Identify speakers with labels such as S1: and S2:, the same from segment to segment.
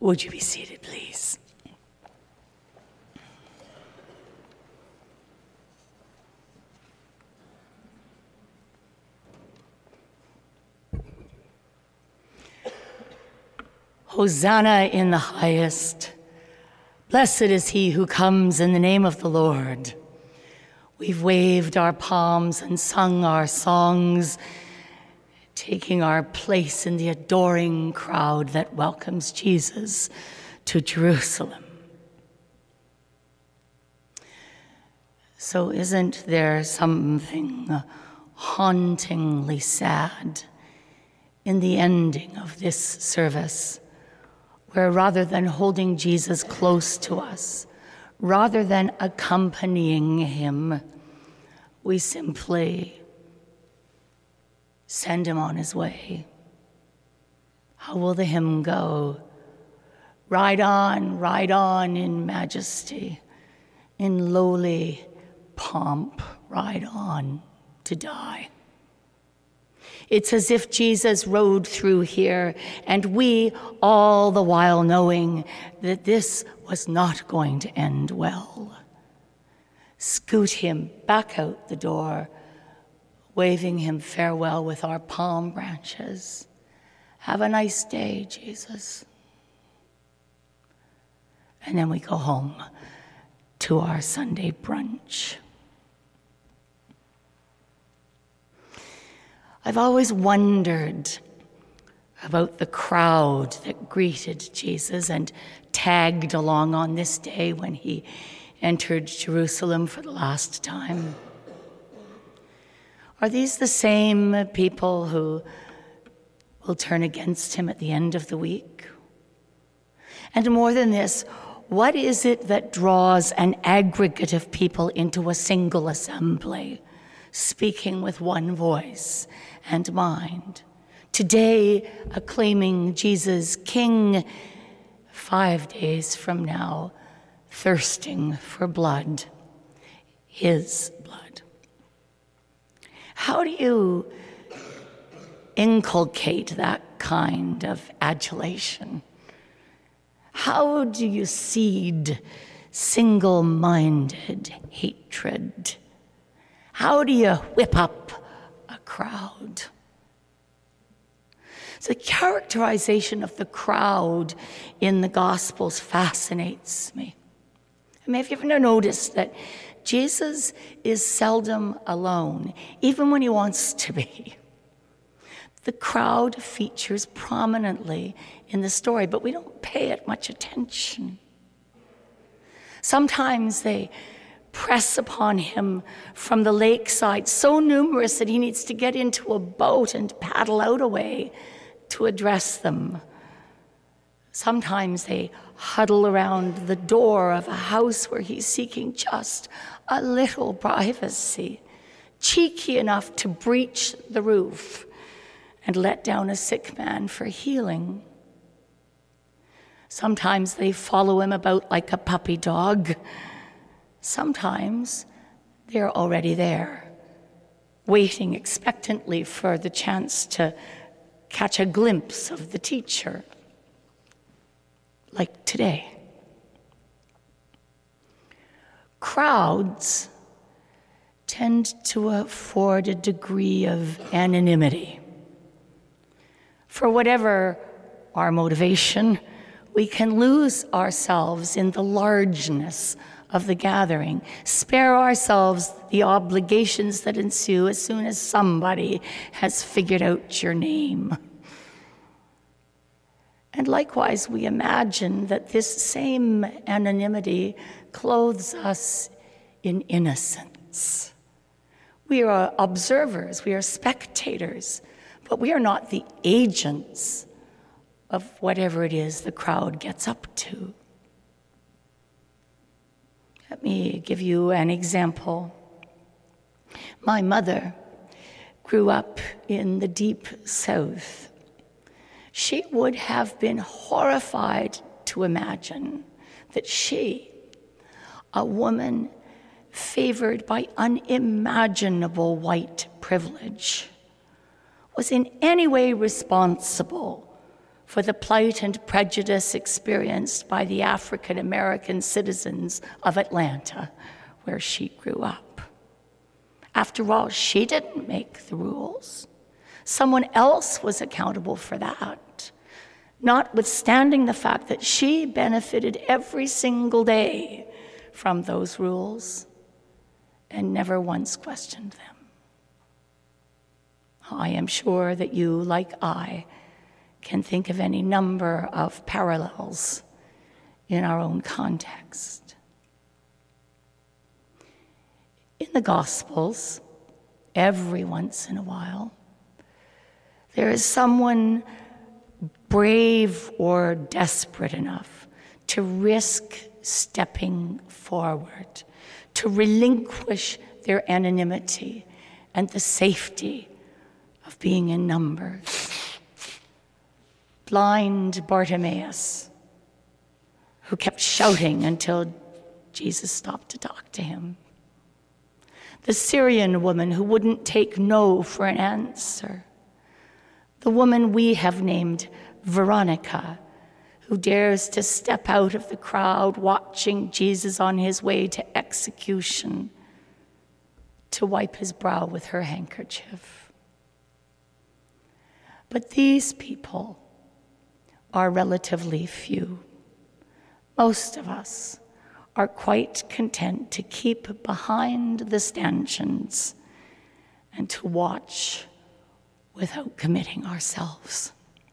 S1: Would you be seated, please? Hosanna in the highest. Blessed is he who comes in the name of the Lord. We've waved our palms and sung our songs, taking our place in the adoring crowd that welcomes Jesus to Jerusalem. So isn't there something hauntingly sad in the ending of this service, where rather than holding Jesus close to us, rather than accompanying him, we simply send him on his way? How will the hymn go? Ride on in majesty, in lowly pomp, ride on to die. It's as if Jesus rode through here, and we, all the while knowing that this was not going to end well, scoot him back out the door, waving him farewell with our palm branches. Have a nice day, Jesus. And then we go home to our Sunday brunch. I've always wondered about the crowd that greeted Jesus and tagged along on this day when he entered Jerusalem for the last time. Are these the same people who will turn against him at the end of the week? And more than this, what is it that draws an aggregate of people into a single assembly, speaking with one voice and mind? Today, acclaiming Jesus King, 5 days from now, thirsting for blood, his blood. How do you inculcate that kind of adulation? How do you seed single-minded hatred? How do you whip up a crowd? So the characterization of the crowd in the Gospels fascinates me. I mean, have you ever noticed that Jesus is seldom alone, even when he wants to be? The crowd features prominently in the story, but we don't pay it much attention. Sometimes they press upon him from the lakeside, so numerous that he needs to get into a boat and paddle out a way to address them. Sometimes they huddle around the door of a house where he's seeking just a little privacy, cheeky enough to breach the roof and let down a sick man for healing. Sometimes they follow him about like a puppy dog. Sometimes they're already there, waiting expectantly for the chance to catch a glimpse of the teacher, like today. Crowds tend to afford a degree of anonymity. For whatever our motivation, we can lose ourselves in the largeness of the gathering, spare ourselves the obligations that ensue as soon as somebody has figured out your name. And likewise, we imagine that this same anonymity clothes us in innocence. We are observers, we are spectators, but we are not the agents of whatever it is the crowd gets up to. Let me give you an example. My mother grew up in the deep South. She would have been horrified to imagine that she, a woman favored by unimaginable white privilege, was in any way responsible for the plight and prejudice experienced by the African American citizens of Atlanta, where she grew up. After all, she didn't make the rules. Someone else was accountable for that, notwithstanding the fact that she benefited every single day from those rules and never once questioned them. I am sure that you, like I, can think of any number of parallels in our own context. In the Gospels, every once in a while, there is someone brave or desperate enough to risk stepping forward, to relinquish their anonymity and the safety of being in numbers. Blind Bartimaeus, who kept shouting until Jesus stopped to talk to him. The Syrian woman who wouldn't take no for an answer. The woman we have named Veronica, who dares to step out of the crowd watching Jesus on his way to execution to wipe his brow with her handkerchief. But these people are relatively few. Most of us are quite content to keep behind the stanchions and to watch without committing ourselves.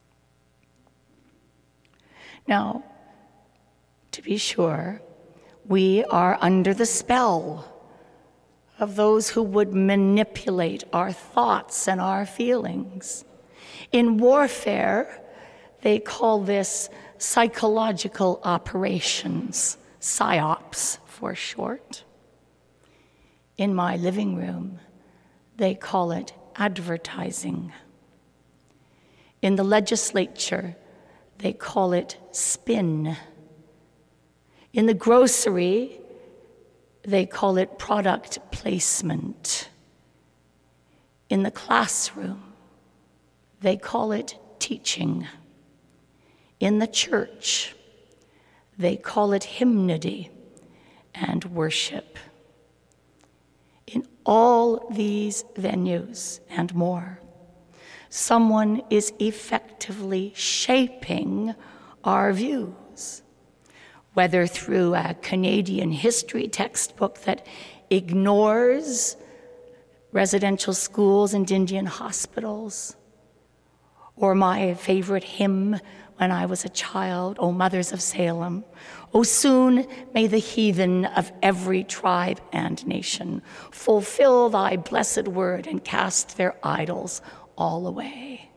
S1: Now, to be sure, we are under the spell of those who would manipulate our thoughts and our feelings. In warfare, they call this psychological operations, PSYOPs for short. In my living room, they call it advertising. In the legislature, they call it spin. In the grocery, they call it product placement. In the classroom, they call it teaching. In the church, they call it hymnody and worship. In all these venues and more, someone is effectively shaping our views, whether through a Canadian history textbook that ignores residential schools and Indian hospitals, or my favorite hymn when I was a child, O Mothers of Salem, O soon may the heathen of every tribe and nation fulfill thy blessed word and cast their idols all away.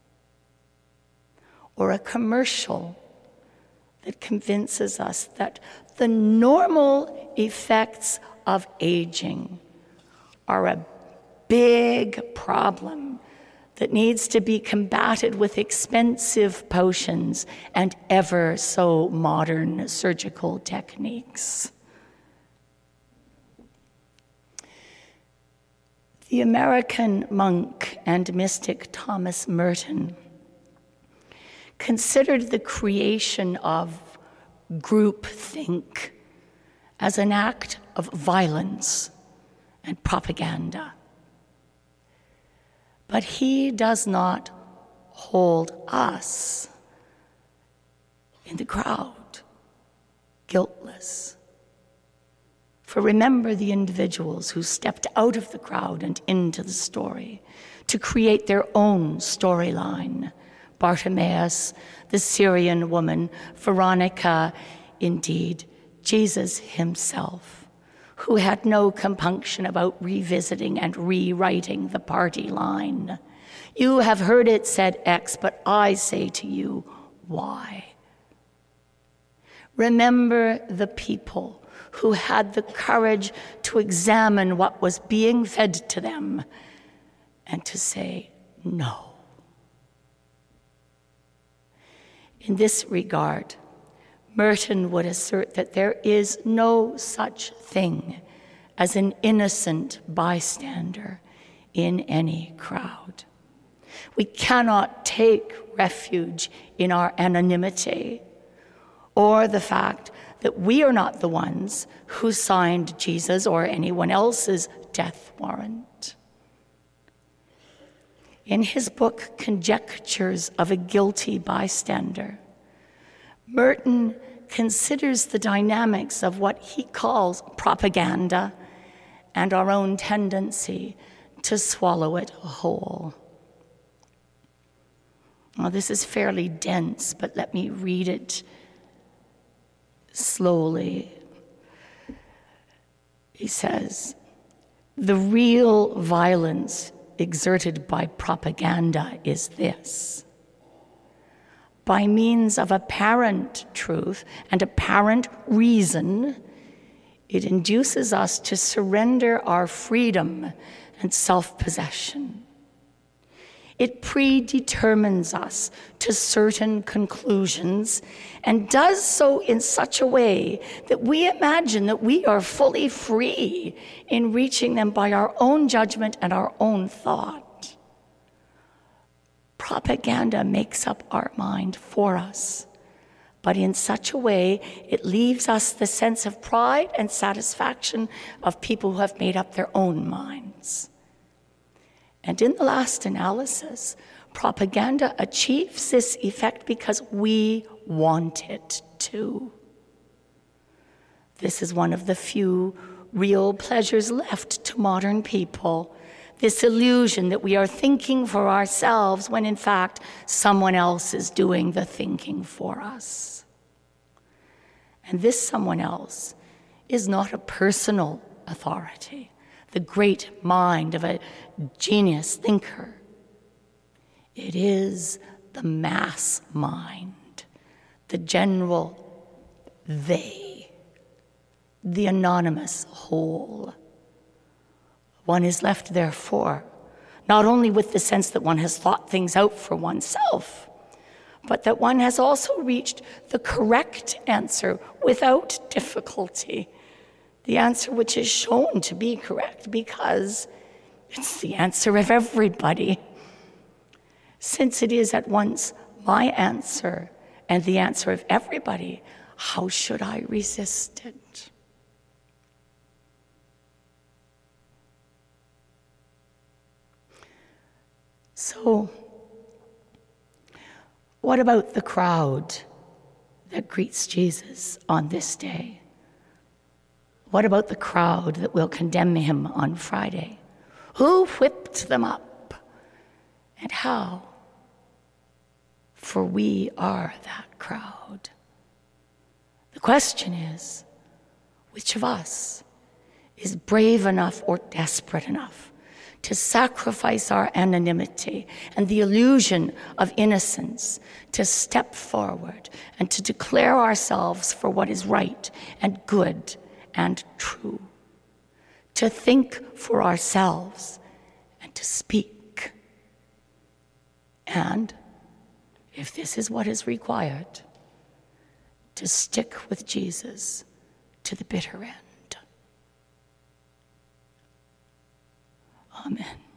S1: Or a commercial that convinces us that the normal effects of aging are a big problem that needs to be combated with expensive potions and ever so modern surgical techniques. The American monk and mystic Thomas Merton considered the creation of groupthink as an act of violence and propaganda. But he does not hold us in the crowd guiltless. For remember the individuals who stepped out of the crowd and into the story to create their own storyline. Bartimaeus, the Syrian woman, Veronica, indeed, Jesus himself, who had no compunction about revisiting and rewriting the party line. You have heard it said X, but I say to you, Y. Remember the people who had the courage to examine what was being fed to them and to say no. In this regard, Merton would assert that there is no such thing as an innocent bystander in any crowd. We cannot take refuge in our anonymity or the fact that we are not the ones who signed Jesus or anyone else's death warrant. In his book, Conjectures of a Guilty Bystander, Merton considers the dynamics of what he calls propaganda and our own tendency to swallow it whole. Now, this is fairly dense, but let me read it slowly. He says, "The real violence exerted by propaganda is this. By means of apparent truth and apparent reason, it induces us to surrender our freedom and self-possession. It predetermines us to certain conclusions and does so in such a way that we imagine that we are fully free in reaching them by our own judgment and our own thought. Propaganda makes up our mind for us, but in such a way it leaves us the sense of pride and satisfaction of people who have made up their own minds. And in the last analysis, propaganda achieves this effect because we want it to. This is one of the few real pleasures left to modern people, this illusion that we are thinking for ourselves when in fact someone else is doing the thinking for us. And this someone else is not a personal authority, the great mind of a genius thinker. It is the mass mind, the general they, the anonymous whole. One is left, therefore, not only with the sense that one has thought things out for oneself, but that one has also reached the correct answer without difficulty, the answer which is shown to be correct because it's the answer of everybody. Since it is at once my answer and the answer of everybody, how should I resist it? So, what about the crowd that greets Jesus on this day? What about the crowd that will condemn him on Friday? Who whipped them up? And how? For we are that crowd. The question is, which of us is brave enough or desperate enough to sacrifice our anonymity and the illusion of innocence, to step forward and to declare ourselves for what is right and good and true, to think for ourselves and to speak. And, if this is what is required, to stick with Jesus to the bitter end. Amen.